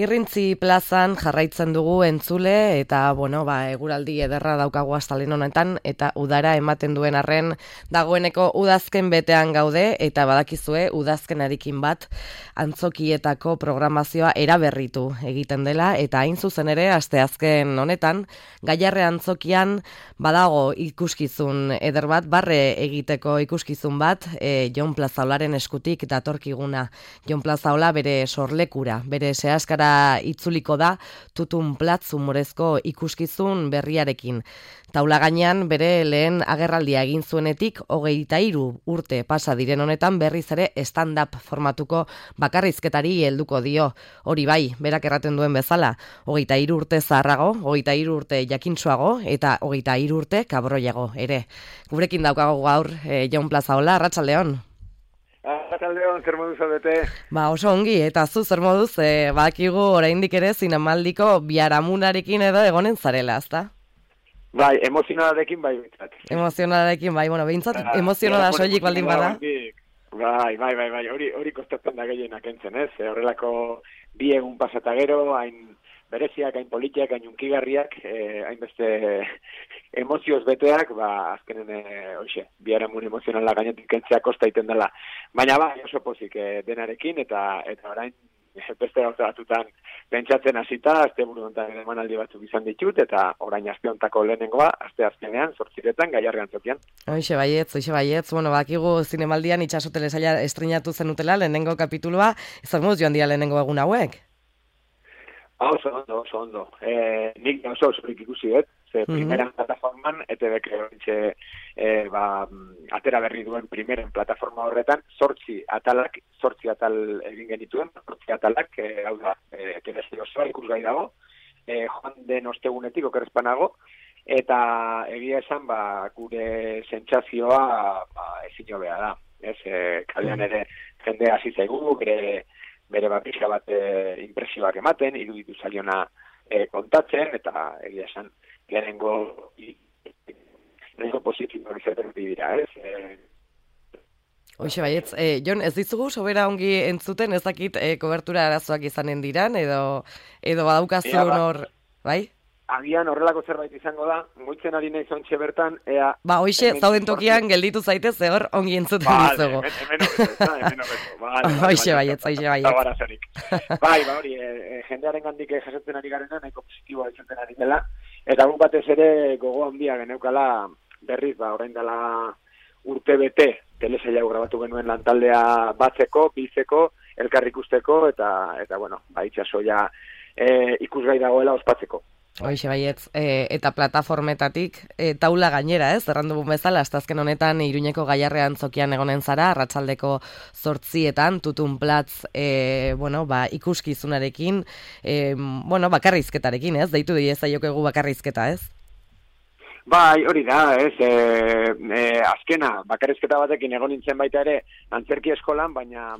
Irrintzi plazan jarraitzen dugu entzule eta, eguraldi ederra daukagu astalehen honetan eta udara ematen duen arren dagoeneko udazken betean gaude eta badakizue udazkenarekin bat antzokietako programazioa eraberritu egiten dela eta hain zuzen ere asteazken honetan Gaiarre antzokian badago ikuskizun eder bat, barre egiteko ikuskizun bat, Jon Plazaolaren eskutik datorkiguna. Jon Plazaola bere sorlekura, bere sehaskara itzuliko da Tutun Platz humorezko ikuskizun berriarekin. Taula gainean bere lehen agerraldia egin zuenetik 23 urte pasa diren honetan berriz ere stand-up formatuko bakarrizketari helduko dio. Hori bai, berak erraten duen bezala, 23 urte zaharrago, 23 urte jakintsuago eta 23 urte kabroiago ere. Gurekin daukago gaur Jon Plazaola, arratsaldeon. Arratsaldeon, zer moduz zaudete? Oso ongi, eta zu zer moduz, badakigu oraindik ere zinemaldiko biharamunarekin edo egonen zarela, ezta? Bai, emozionalarekin bai. Emozionalarekin bai, behintzat emozionala soilik baldin bada. Bai, hori kostatzen da gehienak entzen, ez? Horrelako bi egun pasata gero, hain bereziak, hain politiak, hain unkigarriak, hainbeste emozioz beteak, azkenen, biharamun emozionala gainetik kentzea kosta iten dela. Baina oso pozik denarekin, eta orain beste gauza batutan pentsatzen hasita, aste buru honetan emanaldi batzuk izan ditut, eta orain aste honetako lehenengoa, aste azkenean, 8 Gaiarre antzokian. Hoxe baietz. Bakigu zinemaldian itxaso telesaila estrenatu zenutela, lehenengo kapitulua, zer moduz joan dira lehenengo egun hauek? Oso ondo. Nik oso ikusi, primeran plataforman, ETBek atera berri duen primeren plataforma horretan, 8 atal egin genituen, 8 atalak, hau da, telezio osoa ikusgai dago, joan den ostegunetik okerrezpanago, eta egia esan, gure sentsazioa ezin hobea da. Kalean ere jende hasi zaigu, bere pixka bat impresioak ematen, iruditu zaiona kontatzen, eta egia esan, lehenengo positiboak izaten dira, ez? Hoxe baietz, Jon, ez dizugu sobera ongi entzuten, ez dakit kobertura arazoak izanen diran, edo badaukazun hor, bai? Agian horrelako zerbait izango da, muitzen ari nahi zontxe bertan, ea... Hoxe, zauden tokian gelditu zaitez, hor ongi entzuten dizugu. Hemen hobeto. Hoxe baietz. Hori, jendearen gandik jasotzen ari garena, nahiko positiboa izaten ari dela, eta guk batez ere gogo handia geneukala berriz, orain dela urte bete, telesaila grabatu genuen lantaldea batzeko, bizeko, elkar ikusteko, eta itxasoia ikusgai dagoela ospatzeko. Hoxe baietz, eta plataformetatik taula gainera, errandu bezala, astazken honetan Iruñeko Gaiarre antzokian egonen zara, arratsaldeko 8etan, Tutun Platz, ikuskizunarekin, bakarrizketarekin, deitu diezaiokegu bakarrizketa, ez? Bai, hori da, azkena, bakarrizketa batekin egon nintzen baita ere, antzerki eskolan, baina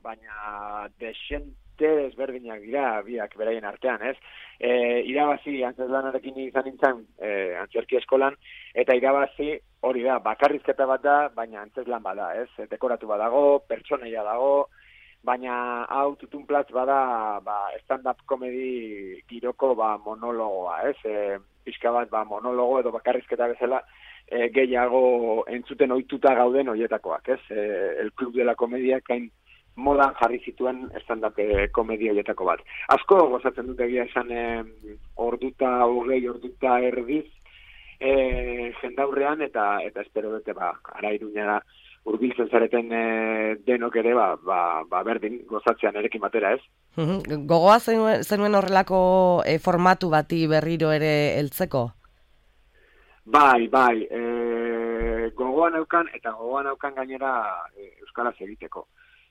desberdinak dira biak beraien artean, ez? Irabazi antzeslanarekin izan nintzen antzerki eskolan, eta irabazi hori da, bakarrizketa bat da, baina antzeslan bada, ez? Dekoratu badago, pertsonaia dago, baina hau Tutun Platz bada stand-up komedi giroko monologoa, ez? Pixka bat monologo edo bakarrizketa bezala gehiago entzuten ohituta gauden horietakoak, ez? El Club de la Comedia kain modan jarri zituen stand-up komedia horietako bat. Asko gozatzen dut egia esan orduta erdiz jendaurrean eta espero dute ara Iruñara hurbiltzen zareten denok ere berdin gozatzean erekin batera, ez? Gogoa zenuen horrelako formatu bati berriro ere heltzeko? Bai, gogoan naukan gainera euskaraz egiteko.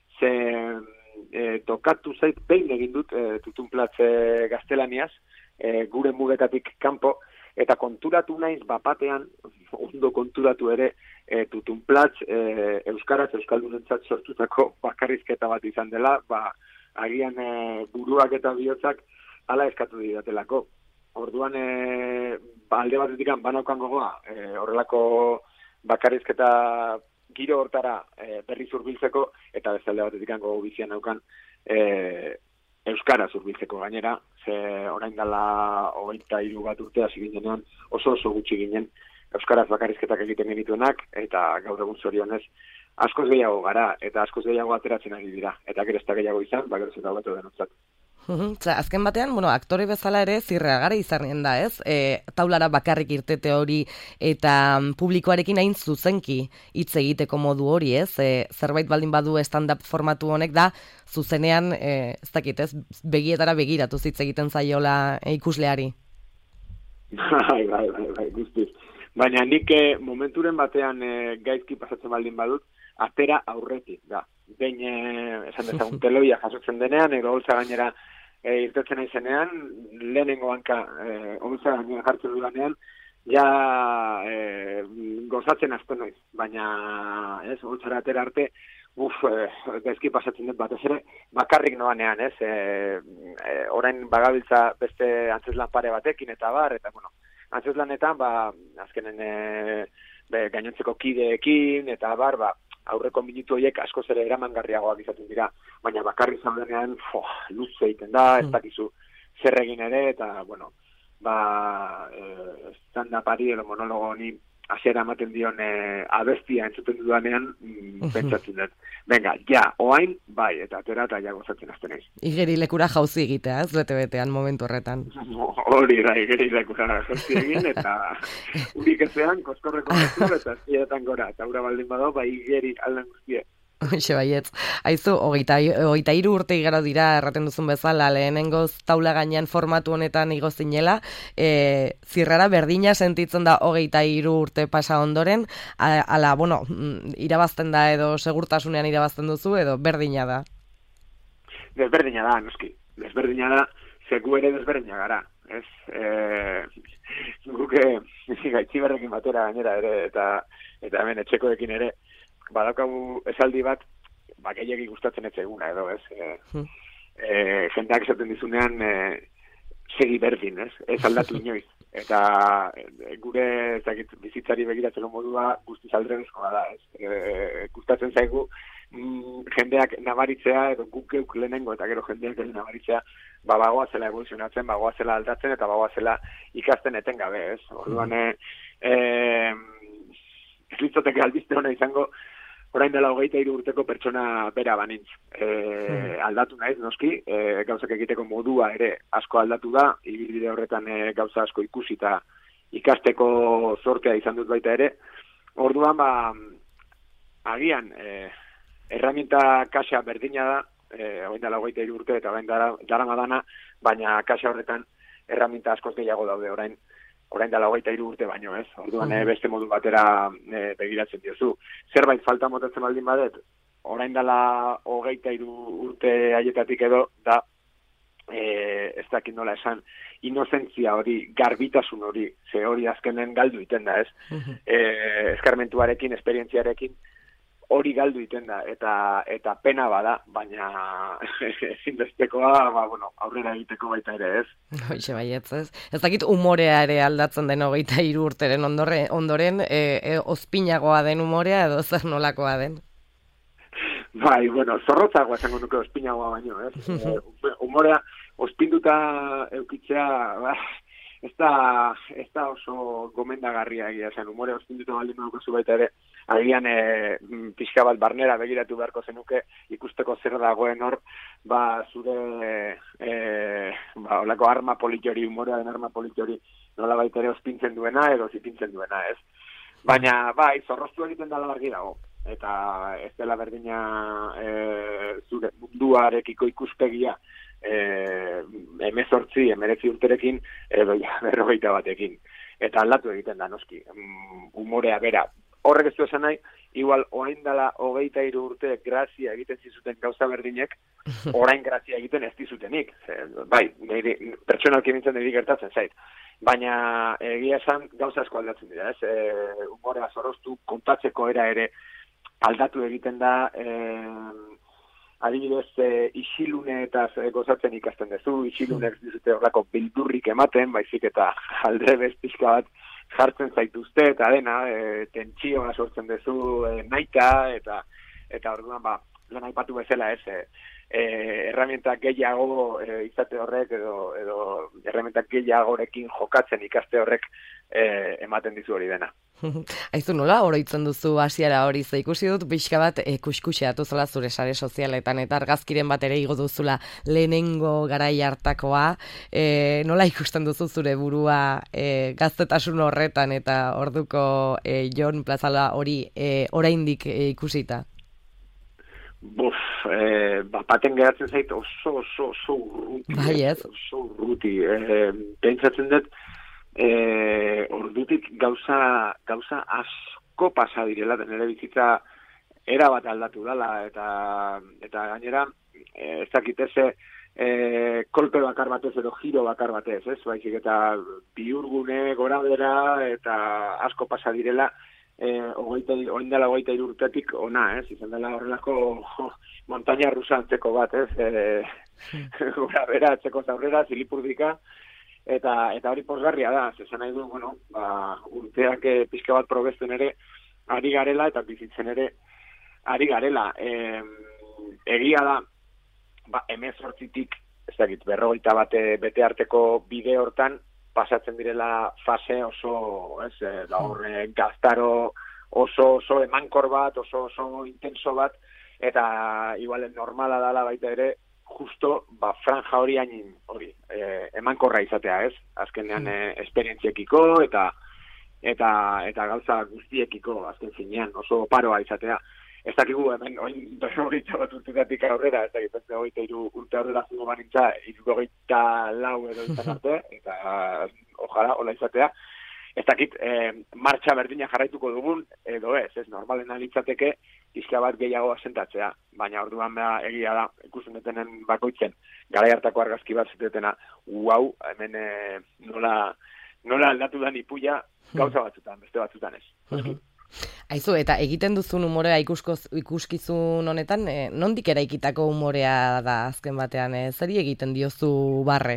Tokatu zait, behin egin dut Tutun Platz gaztelaniaz, gure mugetatik kanpo, eta konturatu naiz bapatean, ondo konturatu ere, Tutun Platz euskaraz euskaldunentzat sortutako bakarrizketa bat izan dela, agian buruak eta bihotzak hala eskatu didatelako. Orduan, alde batetik banaukan gogoa, horrelako bakarrizketa giro hortara berriz hurbiltzeko, eta bezalde batetik gogo bizian naukan euskara zurbiltzeko gainera, ze orain dela 23 bat urte hasi ginenean oso gutxi ginen euskaraz bakarrizketak egiten genituenak, eta gaur egun zorionez askoz gehiago gara, eta askoz gehiago ateratzen ari dira, eta gero ez da gehiago izan, geroz eta hobeto denontzat. Azken batean, aktore bezala ere zirreagara izarren da, ez? Taulara bakarrik irtete hori eta publikoarekin hain zuzenki hitz egiteko modu hori, ez? Zerbait baldin badu stand-up formatu honek da, zuzenean, ez dakit, ez? Begietara begiratu hitz egiten zaiola ikusleari. Bai, guztiz. Baina nik momenturen batean gaizki pasatzen baldin badut, atera aurretik, da. Behin, esan dezagun, teloia jasotzen denean, edo holtza gainera irtetzen aizenean, lehenengo hanka holtza gainera jartzen dudanean, ja gozatzen azten noiz. Baina, holtzara atera arte, gaizki pasatzen dut batez ere, bakarrik noanean, orain bagabiltza beste antzeslan pare batekin eta bar, eta bueno, antzeslanetan, azkenen gainontzeko kideekin, eta bar, aurreko minutu horiek askoz ere eramangarriagoak izaten dira, baina bakarri zaudenean, luze egiten da, ez dakizu zer egin ere, eta, bueno, stand-upari edo monologo honi hasiera ematen dion abestia entzuten dudanean, pentsatzen dut. Venga, ja, oain, bai, eta atera eta ja gozatzen azten naiz. Igeri lekura jauzi egitea, ez bete-betean momentu horretan. Hori da, igeri lekura jauzi egin, eta urik ezean, koskorreko guztu, eta azkietan gora, eta ura baldin badao, igeri aldan guztie. Hoxe baietz. Aizu, 23 urte igaro dira, erraten duzun bezala, lehenengoz taula gainean formatu honetan igo zinela, zirrara berdina sentitzen da 23 urte pasa ondoren, ala, irabazten da edo segurtasunean irabazten duzu, edo berdina da? Desberdina da, noski. Desberdina da, zeku ere desberdina gara. Ez, guke gaitxiberrekin batera gainera ere, eta hemen etxekoekin ere, badaukagu esaldi bat, gehiegi gustatzen ez eguna, edo, ez? Jendeak esaten dizunean, segi berdin, ez? Ez aldatu inoiz. Eta gure bizitzari begiratzeko modua guztiz aldrebezkoa da, ez? Gustatzen zaigu, jendeak nabaritzea, edo guk geuk lehenengo, eta gero jendeak ere nabaritzea, bagoazela evoluzionatzen, bagoazela aldatzen, eta bagoazela ikasten etengabe, ez? Orduan, ez litzoteke albiste hona izango, orain dela 23 urteko pertsona bera banintz. Aldatu naiz, noski, gauzak egiteko modua ere asko aldatu da, ibilbide horretan gauza asko ikusi eta ikasteko zortea izan dut baita ere. Orduan, agian, erraminta kaxa berdina da, orain dela 23 urte eta orain daramadana, baina kaxa horretan erraminta askoz gehiago daude orain dela 23 urte baino, ez? Orduan beste modu batera begiratzen diozu. Zerbait falta motatzen baldin badet, orain dela 23 urte haietatik edo, da, ez dakit nola esan, inozentzia hori, garbitasun hori, ze hori azkenen galdu iten da, ez? Eskarmentuarekin, esperientziarekin, hori galdu iten da, eta pena bada, baina ezinbestekoa, aurrera egiteko baita ere, ez? Hoxe baietz, ez? Ez dakit umorea ere aldatzen den 23 urteren ondoren, ozpinagoa den umorea edo zer nolakoa den? Bai, zorrotzagoa esango nuke ozpinagoa baino, ez? Umorea ozpinduta eukitzea, ez da oso gomendagarria egia zen, umorea ozpinduta baldin daukazu baita ere, agian pixka bat barnera begiratu beharko zenuke ikusteko zer dagoen hor, zure olako arma politori, umorearen arma politori nola baita ere ospintzen duena edo zipintzen duena, ez? Baina, zorroztu egiten dela argi dago, eta ez dela berdina zure munduarekiko ikuspegia 19 urterekin edo 40 batekin. Eta aldatu egiten da, noski, umorea bera. Horrek ez du esan nahi, igual orain dela 23 urte grazia egiten zizuten gauza berdinek, orain grazia egiten ez dizutenik. Bai, pertsonalki nintzen niri gertatzen zait. Baina egia esan gauza asko aldatzen dira, ez? Umorea zorroztu, kontatzeko era ere aldatu egiten da, adibidez, isiluneetaz gozatzen ikasten duzu, isilunek dizute horrako bildurrik ematen, baizik eta aldrebez pixka bat jartzen zaituzte, eta dena, tentsioa sortzen duzu naita, eta orduan, lehen aipatu bezala ez, erramientak gehiago izate horrek edo erramientak gehiagorekin jokatzen ikaste horrek ematen dizu hori dena. Aizu nola oroitzen duzu hasiera hori, ze ikusi dut pixka bat kuskuxeatu zola zure sare sozialetan eta argazkiren bat ere igo duzula lehenengo garai hartakoa, nola ikusten duzu zure burua gaztetasun horretan eta orduko Jon Plazala hori oraindik ikusita? Baten geratzen zait oso urruti. Bai ez? Oso urruti. Pentsatzen dut, ordutik gauza asko pasa direla, nire bizitza erabat aldatu dela, eta gainera, ez dakiteze, kolpe bakar batez edo giro bakar batez, ez? Baizik eta bihurgune gora bera eta asko pasa direla, oin dela 23 urtetik ona, ez? Izan dela horrelako montaña rusa antzeko bat, ez? Gora bera, atzeko zaurrera, zilipurdika, eta hori pozgarria da, zesan nahi du, urteak pixka bat probesten ere ari garela eta bizitzen ere ari garela. Egia da, 18tik, ez dakit, 41 bete arteko bide hortan, pasatzen direla fase oso, ez, da horre gaztaro oso emankor bat, oso intenso bat, eta igualen normala dala baita ere, justo, franja hori emankorra izatea, ez? Azkenean esperientziekiko eta gauza guztiekiko, azken finean, oso paroa izatea. Ez dakigu hemen, oin 22 bat urtetatik aurrera, ez dakit, 23 urte aurrera zingo banintza, 64 edo izan arte, eta ojala, hola izatea. Ez dakit, martxa berdina jarraituko dugun, edo ez normalen alitzateke, pixka bat gehiago asentatzea, baina orduan egia da, ikusten detenen bakoitzen, garai hartako argazki bat zetetena, hemen nola aldatu da ipuia gauza batzutan, beste batzutan ez. Aizu, eta egiten duzun umorea ikuskizun honetan, nondik eraikitako umorea da azken batean, zeri egiten diozu barre?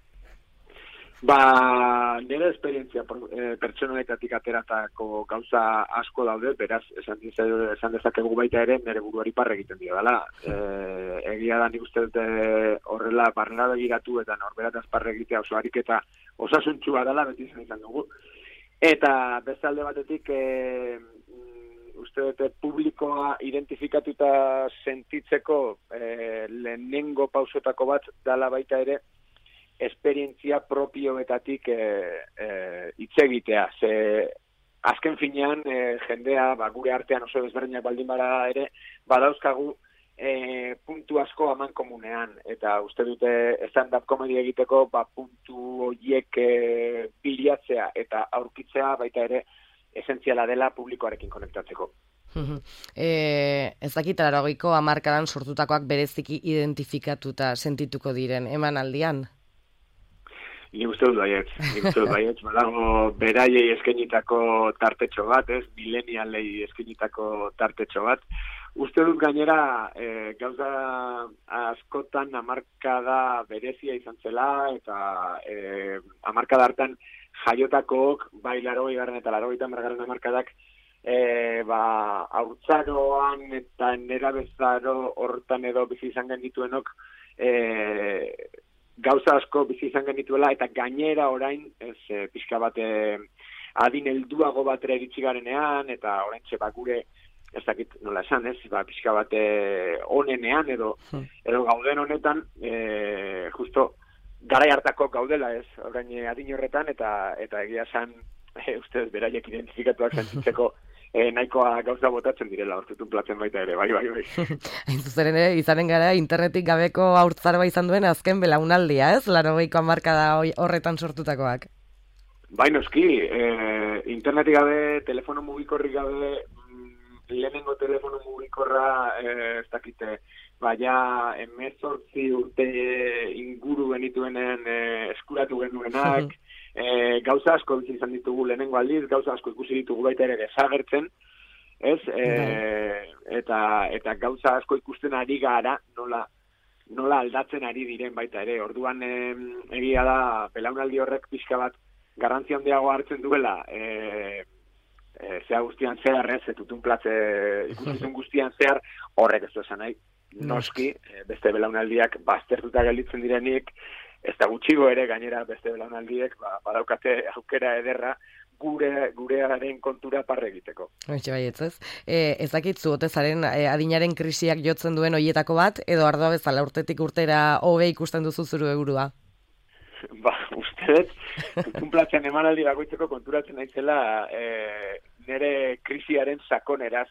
Nire esperientzia pertsonaletatik ateratako gauza asko daude, beraz, esan dezakegu baita ere, nire buruari parre egiten dio dela. Egia da nik uste dute horrela barrera begiratu eta norberataz parre egitea oso harik eta osasuntsua dela, beti izan dugu. Eta bestalde batetik, uste dute publikoa identifikatuta sentitzeko lehenengo pausotako bat dala baita ere, esperientzia propioetatik hitz egitea. Ze azken finean, jendea, gure artean oso desberdinak baldin bara ere, badauzkagu puntu asko aman komunean. Eta uste dute stand-up komedia egiteko, puntu horiek bilatzea eta aurkitzea baita ere esentziala dela publikoarekin konektatzeko. Ez dakit 80ko hamarkadan sortutakoak bereziki identifikatuta sentituko diren emanaldian? Ni uste dut baietz, badago beraiei eskenitako tartetxo bat, ez, milenialei eskenitako tartetxo bat. Uste dut gainera gauza askotan hamarkada berezia izan zela, eta hamarkada hartan jaiotakook, bai 80 eta 80 hamarkadak, haurtzaroan eta nerabezaro hortan edo bizi izan genituenok, gauza asko bizi izan genituela, eta gainera orain, pixka bat adin helduago batera iritsi garenean, eta oraintxe gure, ez dakit nola esan, pixka bat onenean, edo gauden honetan, justo garai hartako gaudela, orain adin horretan, eta egia esan, ustez, beraiek identifikatuak sentitzeko, nahikoa gauza botatzen direla, hortzetun platzen baita ere, bai. Hain zuzen ere, izanen gara, internetik gabeko haurtzaroa izan duen azken belaunaldia, ez? 80ko hamarkada horretan sortutakoak. Bai, noski, internetik gabe, telefono mugikorrik gabe, lehenengo telefono mugikorra, ez dakite, baina 18 urte inguru genituenen eskuratu genuenak, gauza asko bizi izan ditugu lehenengo aldiz, gauza asko ikusi ditugu baita ere desagertzen, ez? Eta gauza asko ikusten ari gara, nola aldatzen ari diren baita ere. Orduan egia da, belaunaldi horrek pixka bat garrantzia handiago hartzen duela, zea guztian zehar, tutun platze ikusten guztian zehar, horrek ez du esan nahi, noski, beste belaunaldiak baztertuta gelditzen direnik, ez da gutxigo ere gainera beste belaunaldiek badaukate aukera ederra gurearen kontura parre egiteko. Bai, ez dakitzu otezaren adinaren krisiak jotzen duen hoietako bat, edo ardoa bezala urtetik urtera hobe ikusten duzu zure burua? Uste dut, kunplatzean emanaldi bakoitzeko konturatzen naizela nire krisiaren sakoneraz.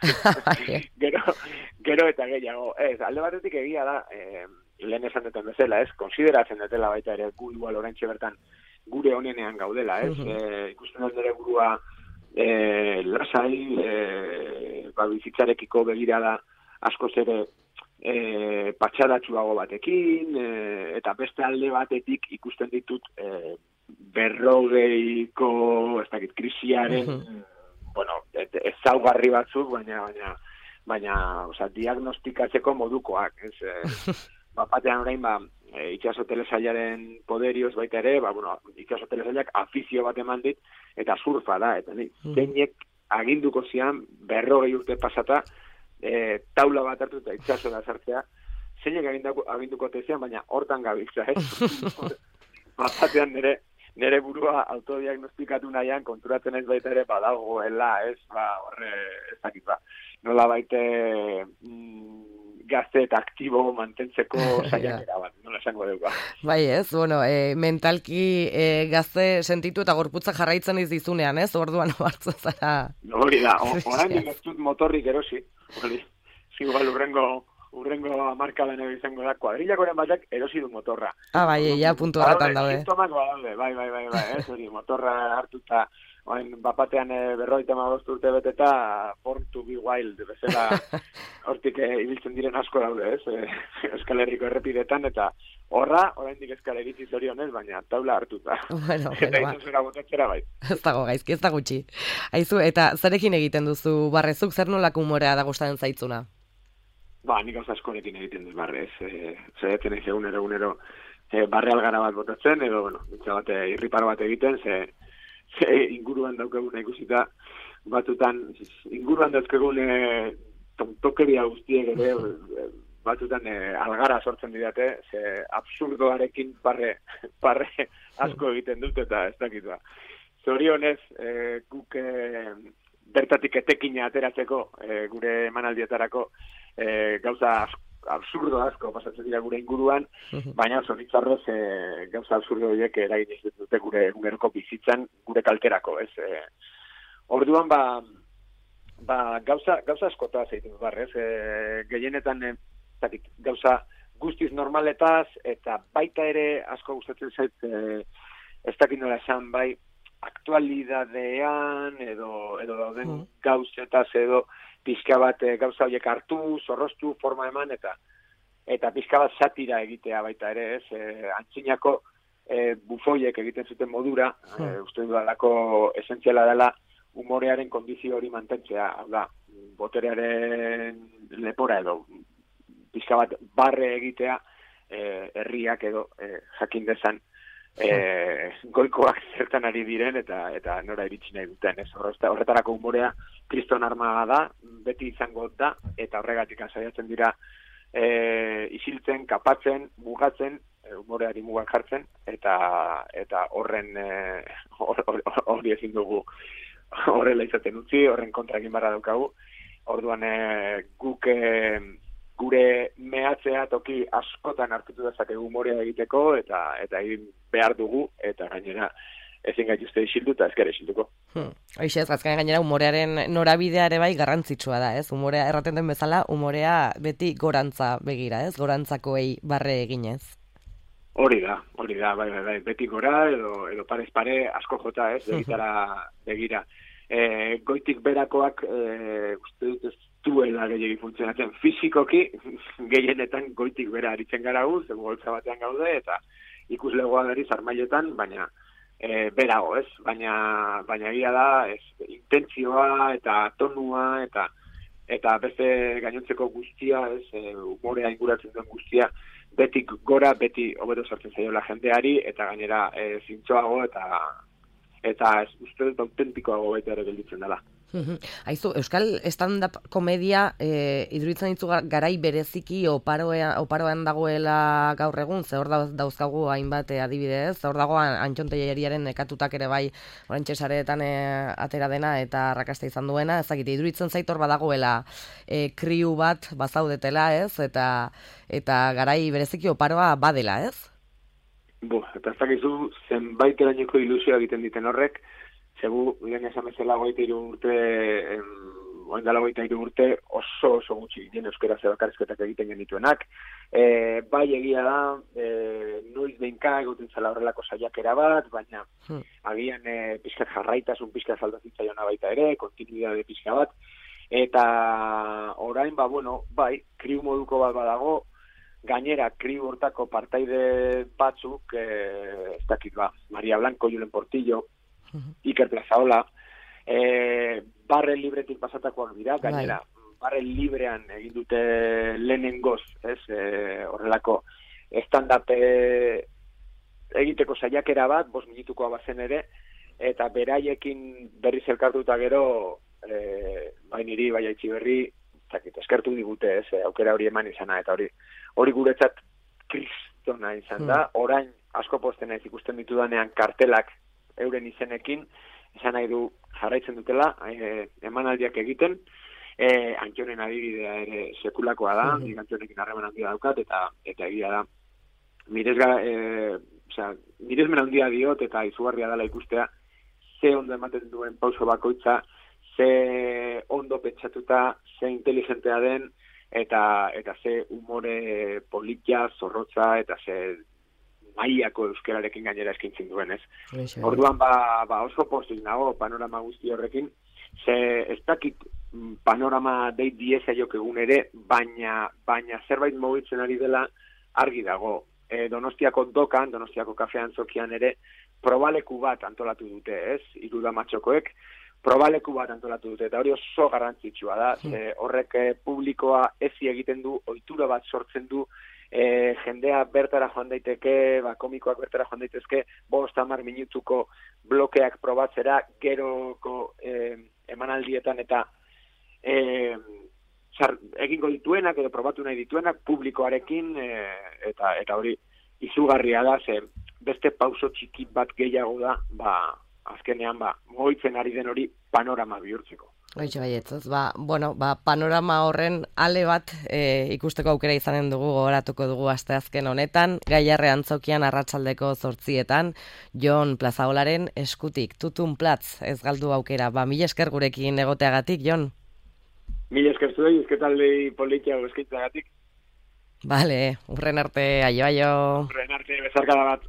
gero eta gehiago. Ez, alde batetik egia da, lehen esan duten bezala, ez, konsideratzen dutela baita ere gu igual oraintxe bertan gure honenean gaudela, ez? Ikusten dut nire burua lasai, bizitzarekiko begirada askoz ere patxadatsuago batekin, eta beste alde batetik ikusten ditut berrogeiko, ez dakit, krisiaren, ezaugarri batzuk, baina, diagnostikatzeko modukoak, ez? Batean orain, itxaso telesailaren poderioz baita ere, itxaso telesailak afizio bat eman dit, eta surfa da, eta zeinek aginduko zian 40 urte pasata, taula bat hartu eta itxaso da sartzea, zeinek aginduko tezian, baina hortan gabiltza, ez? Batean nire burua autodiagnostikatu nahian, konturatzen ez baita ere badagoela, ez? Ez dakit nola baite gazte eta aktibo mantentzeko saiakera bat, nola esango dugu. Bai ez, mentalki gazte sentitu eta gorputzak jarraitzen dizunean, ez? Orduan hartzen zara. Hori da, orain ez dut motorrik erosi, igual urrengo markadan izango da, kuadrillakoren batek erosi du motorra. Bai, puntu horretan daude. Sintomak badaude, bai, ez hori, motorra hartuta, bapatean 55 urte beteta, Born to be Wild, bezala hortik ibiltzen diren asko daude, ez? Euskal Herriko errepidetan, eta oraindik eskala eritzi zorionez, baina taula hartuta. Eta izuzera botatzera bai. Ez dago gaizki, ez da gutxi. Aizu, eta zarekin egiten duzu, barrezuk zer nolako humorea da gustatzen zaitzuna? Nik gauza askorekin egiten duz barrez. Zeratzen ez egunero barre algara bat botatzen, edo, irriparo bat egiten, ze inguruan daukaguna ikusita, batutan, inguruan dauzkagun tontokeria guztiek ere, batutan algara sortzen didate, ze absurdoarekin parre asko egiten dut, eta ez dakit ba. Zorionez, guk bertatik etekina ateratzeko, gure emanaldietarako, gauza absurdo asko pasatzen dira gure inguruan, baina zoritzarrez gauza absurdo horiek eragin ez dute gure eguneroko bizitzan gure kalterako, ez? Orduan, gauza askota zeitu barrez, gehienetan gauza guztiz normaletaz, eta baita ere asko gustatzen zait, ez dakit nola esan, bai, aktualidadean, edo dauden gauzetaz, edo pixka bat gauza horiek hartu, zorroztu, forma eman, eta pixka bat satira egitea baita ere, ez? Antzinako bufoiek egiten zuten modura, uste dudalako esentziala dela humorearen kondizio hori mantentzea, hau da, boterearen lepora edo, pixka bat barre egitea, herriak edo jakin dezan, goikoak zertan ari diren eta nora iritsi nahi duten, ez? Horretarako humorea kriston arma da, beti izango da, eta horregatik saiatzen dira isiltzen, kapatzen, mugatzen, humoreari mugak jartzen, eta horren hori ezin dugu horrela izaten utzi, horren kontra egin barra daukagu. Orduan guk gure mehatzea toki askotan hartutu dezakegu humorea egiteko, eta egin behar dugu, eta gainera ezin gaituzte isildu eta ezkera isilduko. Hoxe, azkenean gainera humorearen norabidea ere bai garrantzitsua da, ez? Humorea erraten den bezala, humorea beti gorantza begira, ez? Gorantzakoei barre eginez. Hori da, bai, beti gora edo parez pare asko jota, ez? Begitara begira. Goitik berakoak uste dut ez duela gehiagi funtzionatzen fizikoki, gehienetan goitik bera aritzen gara guz, goltza batean gaude, eta ikuslegoa berriz armailetan, baina berago, ez? Baina egia da, intentzioa eta tonua eta beste gainontzeko guztia, ez? Humorea inguratzen duen guztia, betik gora, beti hobeto sartzen zaiola jendeari, eta gainera zintzoago eta uste dut autentikoago baita ere gelditzen dela. Aizu, Euskal stand-up komedia iduritzen ditzu garai bereziki oparoan dagoela gaur egun, ze hor dauzkagu hainbat adibidez, hor dago Antxon Telleriaren nekatutak ere bai oraintxe sareetan atera dena eta arrakasta izan duena, ezagite, iduritzen zait hor badagoela kriu bat bazaudetela, ez? Eta garai bereziki oparoa badela, ez? Eta ez dakizu zenbait eraineko ilusioa egiten diten horrek, Zegu, lehen esan bezala 23 urte, oindala 23 urte oso gutxi ginen euskera bakarrizketak egiten genituenak. Bai egia da, noiz behinka egoten zela horrelako saiakera bat, baina agian pixkat jarraitasun pixkat faltazitzaiona baita ere, kontinuidade pixka bat. Eta orain, bai, kriu moduko bat badago, gainera kriu hortako partaide batzuk, ez dakit Maria Blanco, Julen Portillo, Iker Plazaola, barren libretik pasatakoak dira, gainera, barren librean egin dute lehenengoz, horrelako stand-up egiteko saiakera bat, 5 minutukoa bazen ere, eta beraiekin berriz elkartuta gero, bai niri, bai Aitziberri, eskertu digute, aukera hori eman izana, eta hori guretzat kristona izan da, orain asko posten ez ikusten ditudanean kartelak euren izenekin, esan nahi du jarraitzen dutela, emanaldiak egiten, Antxonen adibidea ere sekulakoa da, Antxonekin harreman handia daukat, eta egia da, miresmen handia diot, eta izugarria dela ikustea, ze ondo ematen duen pauso bakoitza, ze ondo pentsatuta, ze inteligentea den, eta ze humore politia, zorrotza, eta ze mailako euskerarekin gainera eskintzen duen, ez? Orduan, oso pozik nago panorama guzti horrekin, ze ez dakit panorama deit diezaiok egun ere, baina zerbait mugitzen ari dela argi dago. Donostiako dokan, Donostiako kafean zokian ere, probaleku bat antolatu dute, ez? Irudamatxokoek, probaleku bat antolatu dute, eta hori oso garrantzitsua da, horrek publikoa ezi egiten du, ohitura bat sortzen du, jendea bertara joan daiteke, komikoak bertara joan daitezke, 5-10 minutuko blokeak probatzera, geroko emanaldietan eta egingo dituenak edo probatu nahi dituenak publikoarekin, eta hori izugarria da, beste pauso txiki bat gehiago da, azkenean mugitzen ari den hori panorama bihurtzeko. Hoitxe baietz, panorama horren ale bat ikusteko aukera izanen dugu, gogoratuko dugu asteazken honetan, Gaiarre antzokian arratsaldeko 8etan, Jon Plazaolaren eskutik, tutun platz, ez galdu aukera, mila esker gurekin egoteagatik, Jon? Mila esker zuei, ezketaldi politiago eskaintzagatik. Bale, urren arte, aio. Urren arte, bezarkada bat.